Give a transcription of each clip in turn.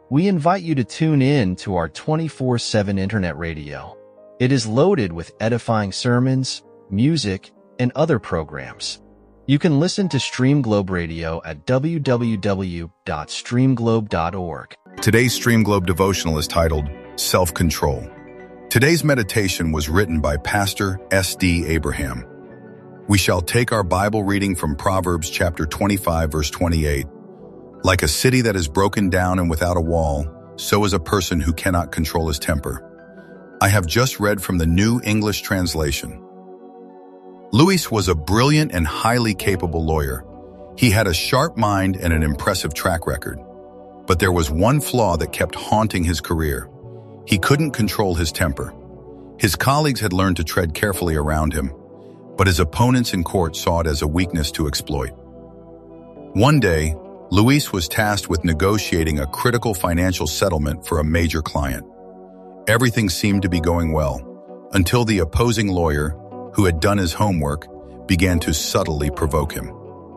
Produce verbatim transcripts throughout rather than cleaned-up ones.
We invite you to tune in to our twenty-four seven internet radio. It is loaded with edifying sermons, music, and other programs. You can listen to Stream Globe Radio at w w w dot stream globe dot org. Today's Stream Globe devotional is titled Self-Control. Today's meditation was written by Pastor S D Abraham. We shall take our Bible reading from Proverbs chapter twenty-five, verse twenty-eight. Like a city that is broken down and without a wall, so is a person who cannot control his temper. I have just read from the New English Translation. Luis was a brilliant and highly capable lawyer. He had a sharp mind and an impressive track record. But there was one flaw that kept haunting his career. He couldn't control his temper. His colleagues had learned to tread carefully around him, but his opponents in court saw it as a weakness to exploit. One day, Luis was tasked with negotiating a critical financial settlement for a major client. Everything seemed to be going well, until the opposing lawyer, who had done his homework, began to subtly provoke him.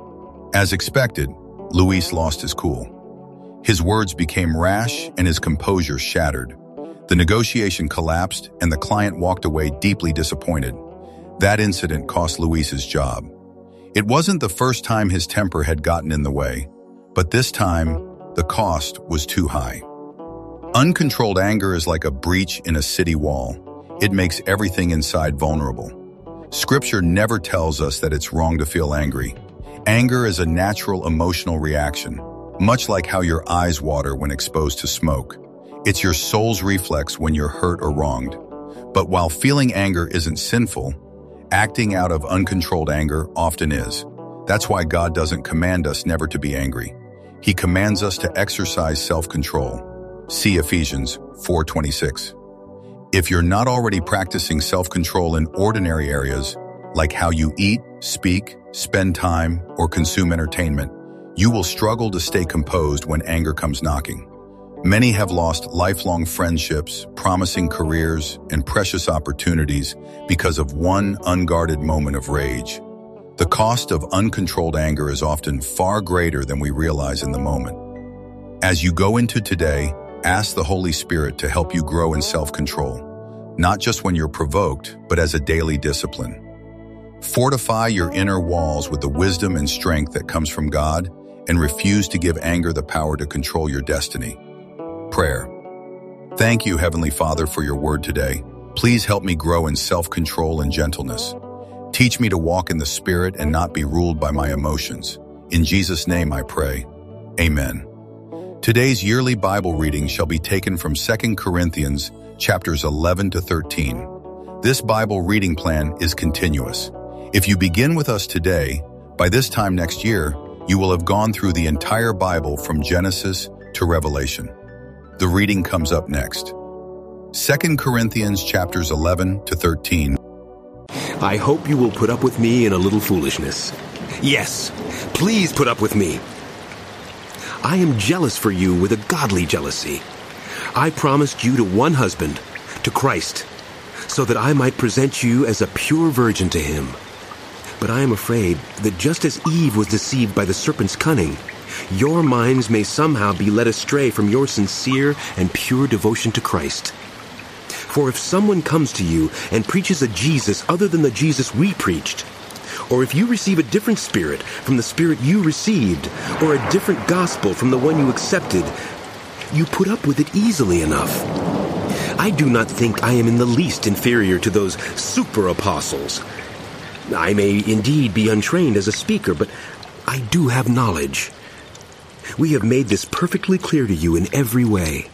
As expected, Luis lost his cool. His words became rash and his composure shattered. The negotiation collapsed and the client walked away deeply disappointed. That incident cost Luis his job. It wasn't the first time his temper had gotten in the way, but this time, the cost was too high. Uncontrolled anger is like a breach in a city wall. It makes everything inside vulnerable. Scripture never tells us that it's wrong to feel angry. Anger is a natural emotional reaction, much like how your eyes water when exposed to smoke. It's your soul's reflex when you're hurt or wronged. But while feeling anger isn't sinful, acting out of uncontrolled anger often is. That's why God doesn't command us never to be angry. He commands us to exercise self-control. See Ephesians four twenty-six. If you're not already practicing self-control in ordinary areas, like how you eat, speak, spend time, or consume entertainment, you will struggle to stay composed when anger comes knocking. Many have lost lifelong friendships, promising careers, and precious opportunities because of one unguarded moment of rage. The cost of uncontrolled anger is often far greater than we realize in the moment. As you go into today, ask the Holy Spirit to help you grow in self-control, not just when you're provoked, but as a daily discipline. Fortify your inner walls with the wisdom and strength that comes from God, and refuse to give anger the power to control your destiny. Prayer. Thank you, Heavenly Father, for your word today. Please help me grow in self-control and gentleness. Teach me to walk in the Spirit and not be ruled by my emotions. In Jesus' name I pray. Amen. Today's yearly Bible reading shall be taken from Second Corinthians chapters eleven to thirteen. This Bible reading plan is continuous. If you begin with us today, by this time next year, you will have gone through the entire Bible from Genesis to Revelation. The reading comes up next. Second Corinthians chapters eleven to thirteen. I hope you will put up with me in a little foolishness. Yes, please put up with me. I am jealous for you with a godly jealousy. I promised you to one husband, to Christ, so that I might present you as a pure virgin to him. But I am afraid that just as Eve was deceived by the serpent's cunning, your minds may somehow be led astray from your sincere and pure devotion to Christ. For if someone comes to you and preaches a Jesus other than the Jesus we preached, or if you receive a different spirit from the spirit you received, or a different gospel from the one you accepted, you put up with it easily enough. I do not think I am in the least inferior to those super apostles. I may indeed be untrained as a speaker, but I do have knowledge. We have made this perfectly clear to you in every way.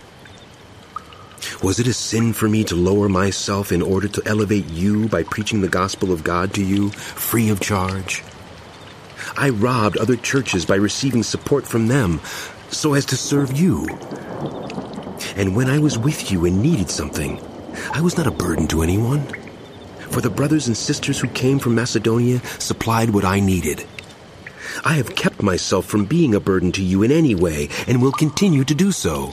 Was it a sin for me to lower myself in order to elevate you by preaching the gospel of God to you free of charge? I robbed other churches by receiving support from them so as to serve you. And when I was with you and needed something, I was not a burden to anyone. For the brothers and sisters who came from Macedonia supplied what I needed. I have kept myself from being a burden to you in any way and will continue to do so.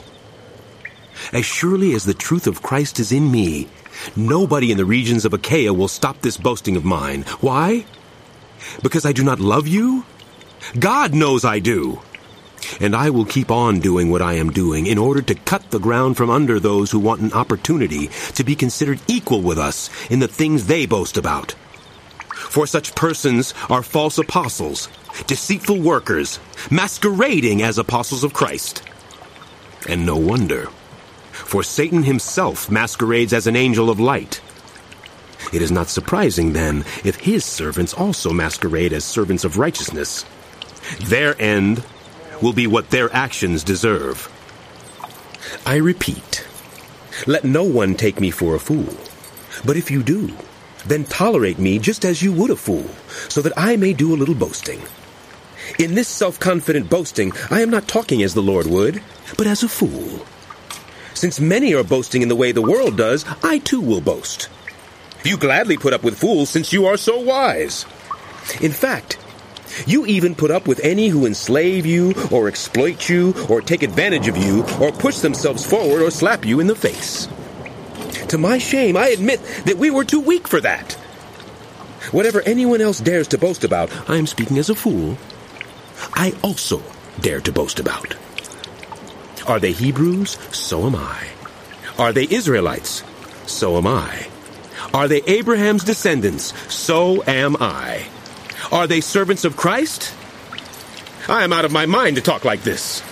As surely as the truth of Christ is in me, nobody in the regions of Achaia will stop this boasting of mine. Why? Because I do not love you? God knows I do. And I will keep on doing what I am doing in order to cut the ground from under those who want an opportunity to be considered equal with us in the things they boast about. For such persons are false apostles, deceitful workers, masquerading as apostles of Christ. And no wonder, for Satan himself masquerades as an angel of light. It is not surprising, then, if his servants also masquerade as servants of righteousness. Their end will be what their actions deserve. I repeat, let no one take me for a fool. But if you do, then tolerate me just as you would a fool, so that I may do a little boasting. In this self-confident boasting, I am not talking as the Lord would, but as a fool. Since many are boasting in the way the world does, I too will boast. You gladly put up with fools since you are so wise. In fact, you even put up with any who enslave you, or exploit you, or take advantage of you, or push themselves forward, or slap you in the face. To my shame, I admit that we were too weak for that. Whatever anyone else dares to boast about, I am speaking as a fool, I also dare to boast about. Are they Hebrews? So am I. Are they Israelites? So am I. Are they Abraham's descendants? So am I. Are they servants of Christ? I am out of my mind to talk like this.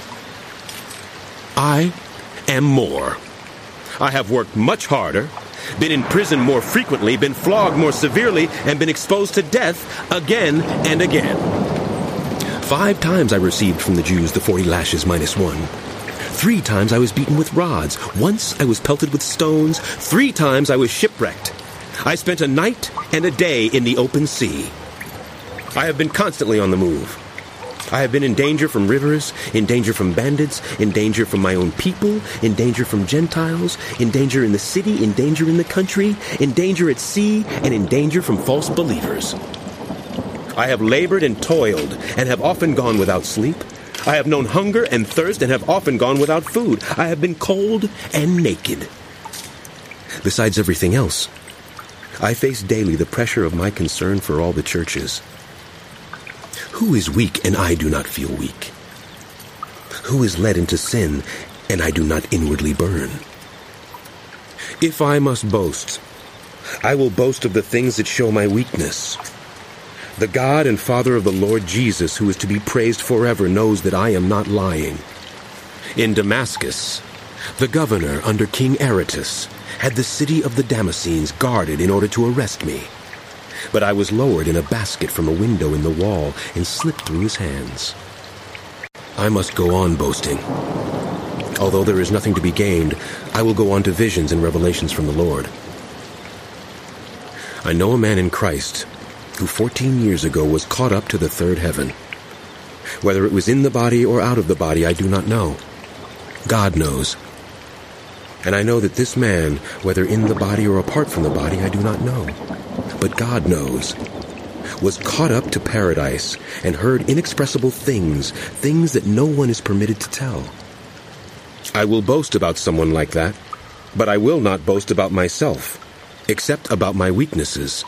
I am more. I have worked much harder, been in prison more frequently, been flogged more severely, and been exposed to death again and again. Five times I received from the Jews the forty lashes minus one. Three times I was beaten with rods. Once I was pelted with stones. Three times I was shipwrecked. I spent a night and a day in the open sea. I have been constantly on the move. I have been in danger from rivers, in danger from bandits, in danger from my own people, in danger from Gentiles, in danger in the city, in danger in the country, in danger at sea, and in danger from false believers. I have labored and toiled, and have often gone without sleep. I have known hunger and thirst, and have often gone without food. I have been cold and naked. Besides everything else, I face daily the pressure of my concern for all the churches. Who is weak, and I do not feel weak? Who is led into sin, and I do not inwardly burn? If I must boast, I will boast of the things that show my weakness. The God and Father of the Lord Jesus, who is to be praised forever, knows that I am not lying. In Damascus, the governor under King Aretas had the city of the Damascenes guarded in order to arrest me. But I was lowered in a basket from a window in the wall and slipped through his hands. I must go on boasting. Although there is nothing to be gained, I will go on to visions and revelations from the Lord. I know a man in Christ who fourteen years ago was caught up to the third heaven. Whether it was in the body or out of the body, I do not know. God knows. And I know that this man, whether in the body or apart from the body, I do not know. But God knows, was caught up to paradise and heard inexpressible things, things that no one is permitted to tell. I will boast about someone like that, but I will not boast about myself, except about my weaknesses.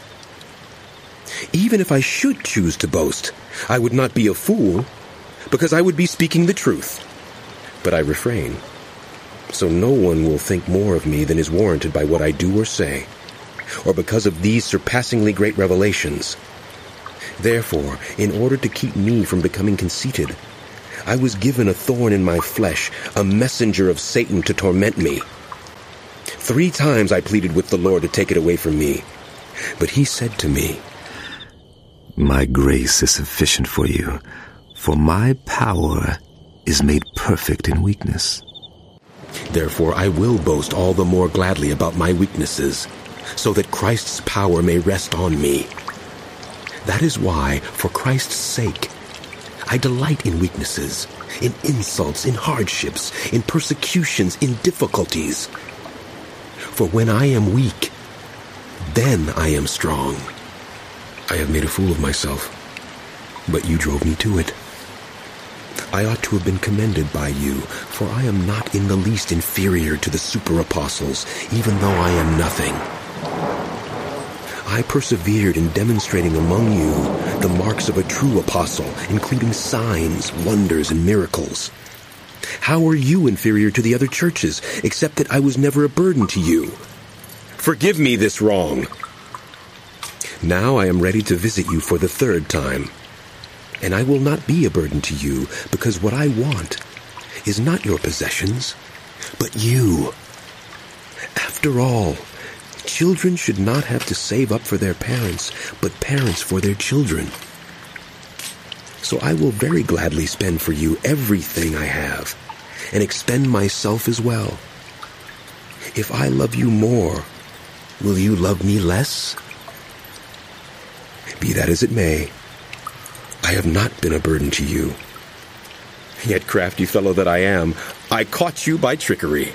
Even if I should choose to boast, I would not be a fool, because I would be speaking the truth. But I refrain, so no one will think more of me than is warranted by what I do or say, or because of these surpassingly great revelations. Therefore, in order to keep me from becoming conceited, I was given a thorn in my flesh, a messenger of Satan to torment me. Three times I pleaded with the Lord to take it away from me. But he said to me, "My grace is sufficient for you, for my power is made perfect in weakness." Therefore I will boast all the more gladly about my weaknesses, so that Christ's power may rest on me. That is why, for Christ's sake, I delight in weaknesses, in insults, in hardships, in persecutions, in difficulties. For when I am weak, then I am strong. I have made a fool of myself, but you drove me to it. I ought to have been commended by you, for I am not in the least inferior to the super-apostles, even though I am nothing. I persevered in demonstrating among you the marks of a true apostle, including signs, wonders, and miracles. How are you inferior to the other churches, except that I was never a burden to you? Forgive me this wrong. Now I am ready to visit you for the third time, and I will not be a burden to you, because what I want is not your possessions, but you. After all, children should not have to save up for their parents, but parents for their children. So I will very gladly spend for you everything I have, and expend myself as well. If I love you more, will you love me less? Be that as it may, I have not been a burden to you. Yet, crafty fellow that I am, I caught you by trickery.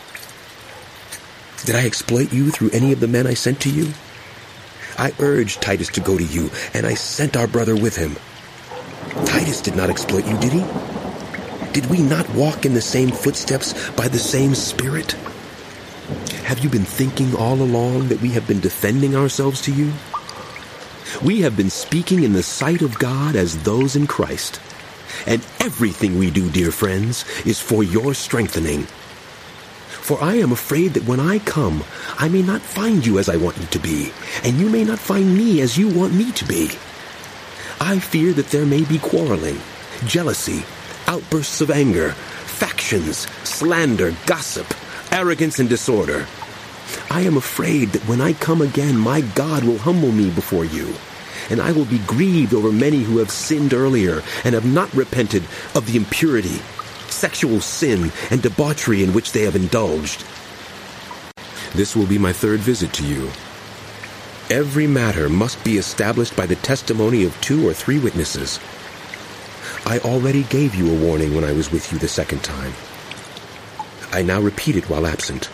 Did I exploit you through any of the men I sent to you? I urged Titus to go to you, and I sent our brother with him. Titus did not exploit you, did he? Did we not walk in the same footsteps by the same Spirit? Have you been thinking all along that we have been defending ourselves to you? We have been speaking in the sight of God as those in Christ. And everything we do, dear friends, is for your strengthening. For I am afraid that when I come, I may not find you as I want you to be, and you may not find me as you want me to be. I fear that there may be quarreling, jealousy, outbursts of anger, factions, slander, gossip, arrogance, and disorder. I am afraid that when I come again, my God will humble me before you, and I will be grieved over many who have sinned earlier and have not repented of the impurity, sexual sin, and debauchery in which they have indulged. This will be my third visit to you. Every matter must be established by the testimony of two or three witnesses. I already gave you a warning when I was with you the second time. I now repeat it while absent.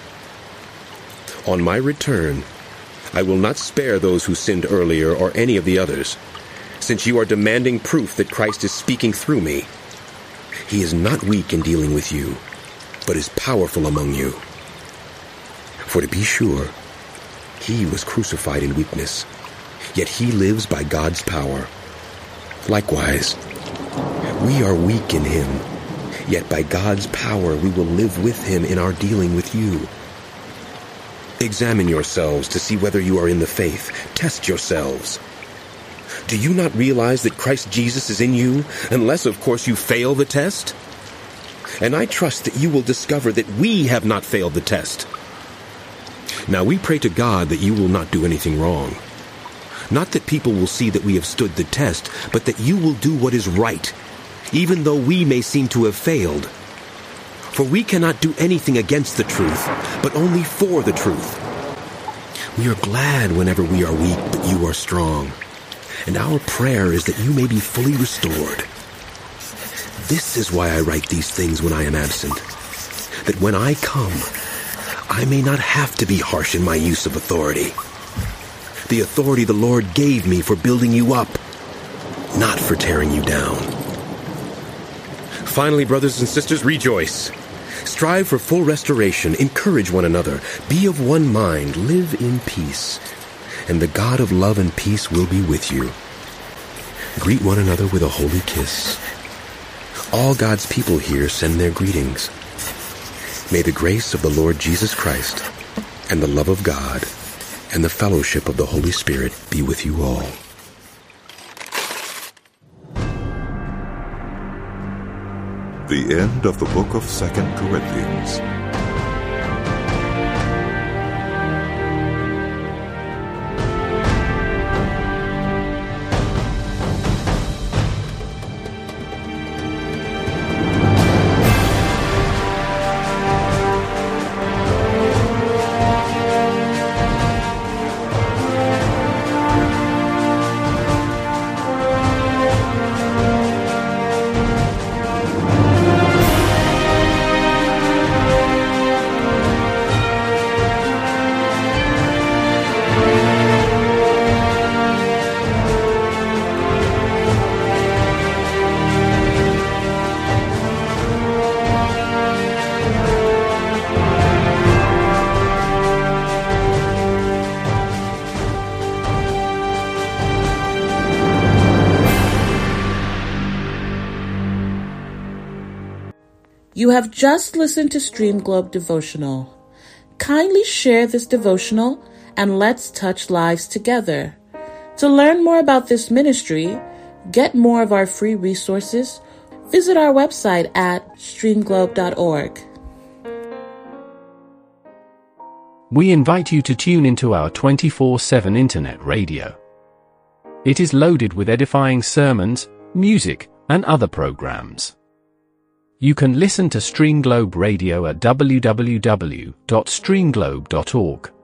On my return, I will not spare those who sinned earlier or any of the others, since you are demanding proof that Christ is speaking through me. He is not weak in dealing with you, but is powerful among you. For to be sure, he was crucified in weakness, yet he lives by God's power. Likewise, we are weak in him, yet by God's power we will live with him in our dealing with you. Examine yourselves to see whether you are in the faith. Test yourselves. Do you not realize that Christ Jesus is in you, unless, of course, you fail the test? And I trust that you will discover that we have not failed the test. Now we pray to God that you will not do anything wrong. Not that people will see that we have stood the test, but that you will do what is right, even though we may seem to have failed. For we cannot do anything against the truth, but only for the truth. We are glad whenever we are weak, but you are strong. And our prayer is that you may be fully restored. This is why I write these things when I am absent, that when I come, I may not have to be harsh in my use of authority. The authority the Lord gave me for building you up, not for tearing you down. Finally, brothers and sisters, rejoice. Strive for full restoration, encourage one another, be of one mind, live in peace, and the God of love and peace will be with you. Greet one another with a holy kiss. All God's people here send their greetings. May the grace of the Lord Jesus Christ, and the love of God, and the fellowship of the Holy Spirit be with you all. The end of the book of Second Corinthians. You have just listened to Stream Globe Devotional. Kindly share this devotional and let's touch lives together. To learn more about this ministry, get more of our free resources, visit our website at stream globe dot org. We invite you to tune into our twenty-four seven internet radio. It is loaded with edifying sermons, music, and other programs. You can listen to Stream Globe Radio at w w w dot stream globe dot org.